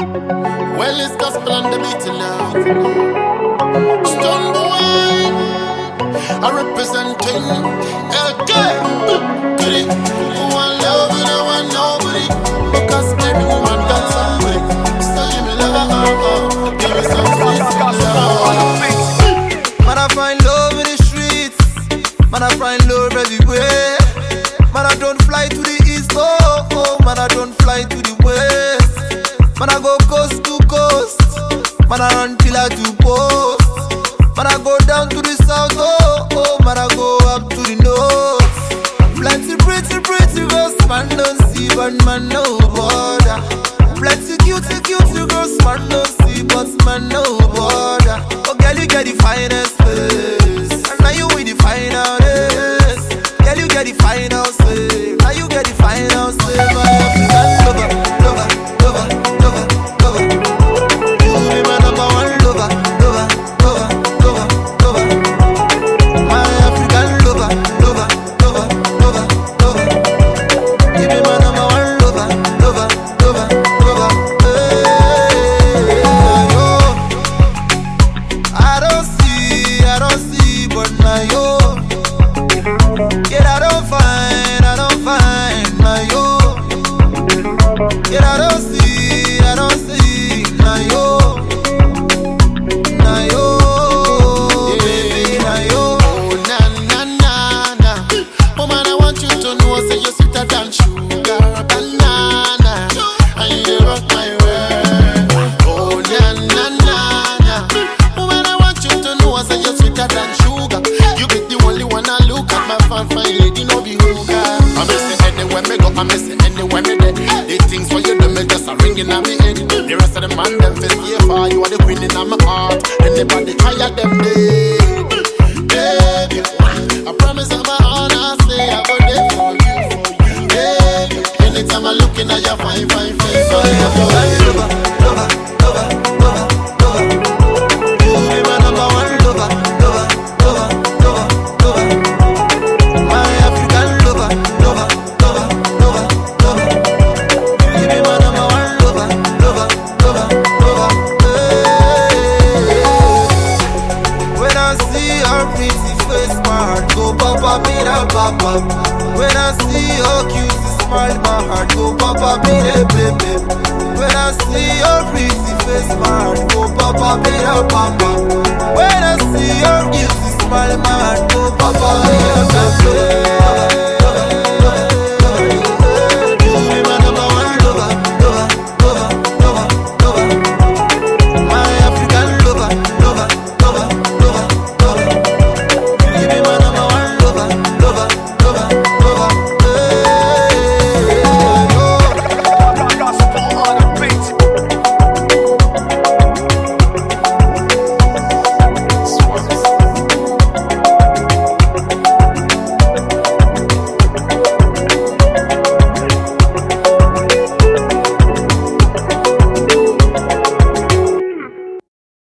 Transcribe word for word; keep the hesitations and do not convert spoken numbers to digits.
Well, it's gospel on the beat now. Stone boy, I representing L K. Get it? Who want love it, I want nobody. Because every woman got somebody. So give me love, give me some sweet love. Man, I find love in the streets. Man, I find love everywhere. Man, I don't fly to the east, oh, oh. Man, I don't fly to the west. Man, I go coast to coast. Man, I run till I do post. Man, I go down to the south, oh, oh. Man, I go up to the north. Plenty pretty, pretty girls, man, don't see, but man, no border. Plenty cute, cute girls, man, don't see, but man, no border. Oh, girl, you get the finest face. And now you with the finest. Girl, you get the finest face. Now you get the finest face. My African lover, lover, lover, lover, lover. You be my number one lover, lover, lover, lover, lover. My African lover, lover, lover, lover, lover. You be my number one lover, lover, lover, lover. Hey, yo. I don't see, I don't see, but now yo. Yeah, I don't find, I don't find my yo. Yeah, I don't see, I don't see my yo. Na yo, baby, na yo. Oh, na na na na. Oh man, I want you to know, say you're sweeter than sugar banana. And you rock my world. Oh na na na na. Oh man, I want you to know, say you're sweeter than sugar. You be the only one I look at, my fine fine lady, no be hookah. I miss it anywhere me go, I miss it anywhere me there. The things for you do me just a ringing on me head. The rest of the man them feel here for you are the queen in my heart. Anybody try at them dead, baby. I promise I'm a honor, say I go there for you, for you, baby. Anytime I look in at your fine fine face, I love you. Lover, lover, lover, lover, lover. You be my number one lover, lover, lover, lover, lover. My African lover, lover, lover, lover, lover. You be my number one lover, lover, lover, lover. Hey. When I see her pretty face, my heart go pop up, beat up, pop up. When I see her cute smile, my heart go pop up, beat up, baby. When I see your pretty face, my heart go pop up, beat up, pop up. When I see your cute smile, my heart go pop up, beat up, baby.